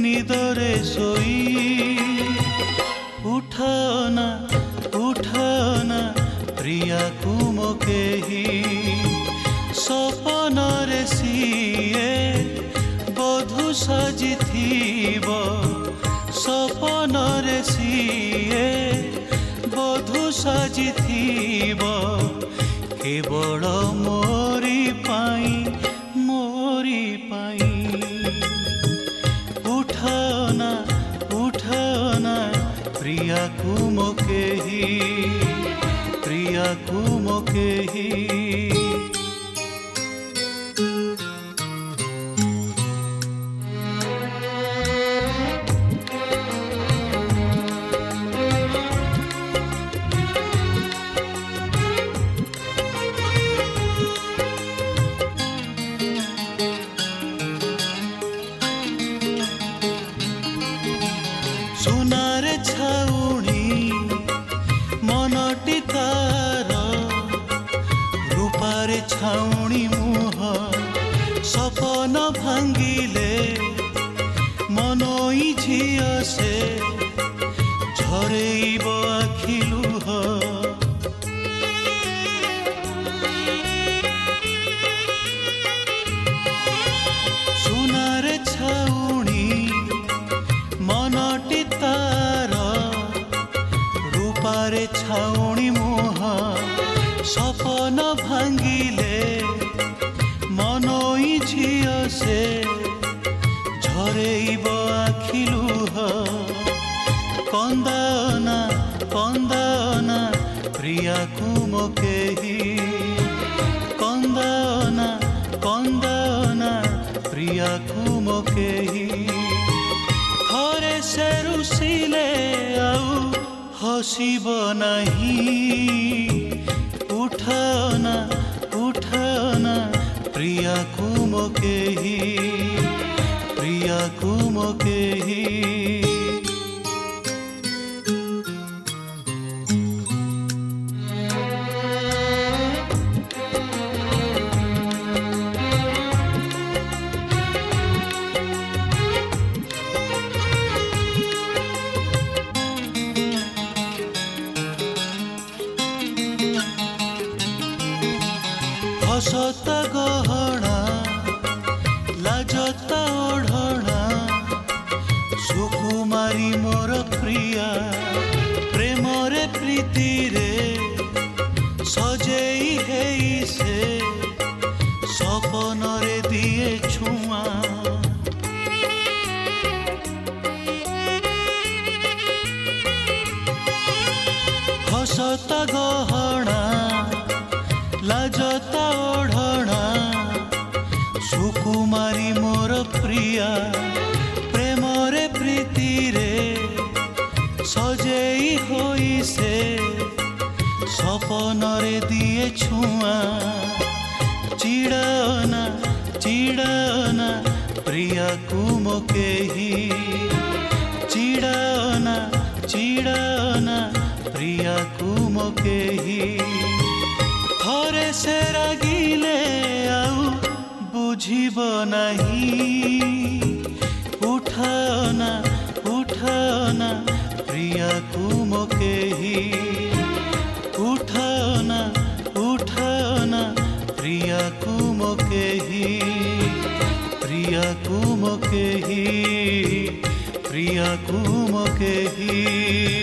निदरे सोई उठाना उठाना प्रिया को मोकेही सपन रे सीए बधु सजिथिब सपन रे सीए बधु सजिथिब केवल मोरी पाई उठाना उठाना प्रिया को मोकेही प्रिया को मोकेही सोनार छाउणी मनटी तार रूपार छाउणी मुह सपन भांगिले मनई झिया से झरेब आखि लुह सोनार छाउणी मनटी तार रूपारे छाउणी मुह सपन भांगिले मनई झिया से झरेब आखि लुह कंदना कंदना प्रिया को मोकेही कंदना कंदना प्रिया को मोकेही थरे से रुसिले आउ हसिब नहीं उठाना उठाना प्रिया को मोकेही प्रिया को मोकेही हसता गहना लाजता ओढ़ना सुकुमारी मोर प्रिया प्रेम रे प्रीति रे सजेई हेई से सपन रे दिए छुआ हसता गहना लाजता ओढ़ना सुकुमारी मोर प्रिया प्रेम रे प्रीति रे सजेई होई से सपन रे दिए छुआ चिड़ाना चिड़ाना प्रिया को मोकेही चिड़ाना चिड़ाना प्रिया को मोकेही थरे से रागिले आउ बुझिब नहीं उठाना उठाना प्रिया को मोकेही उठाना उठाना प्रिया को मोकेही प्रिया को मोकेही प्रिया को मोकेही।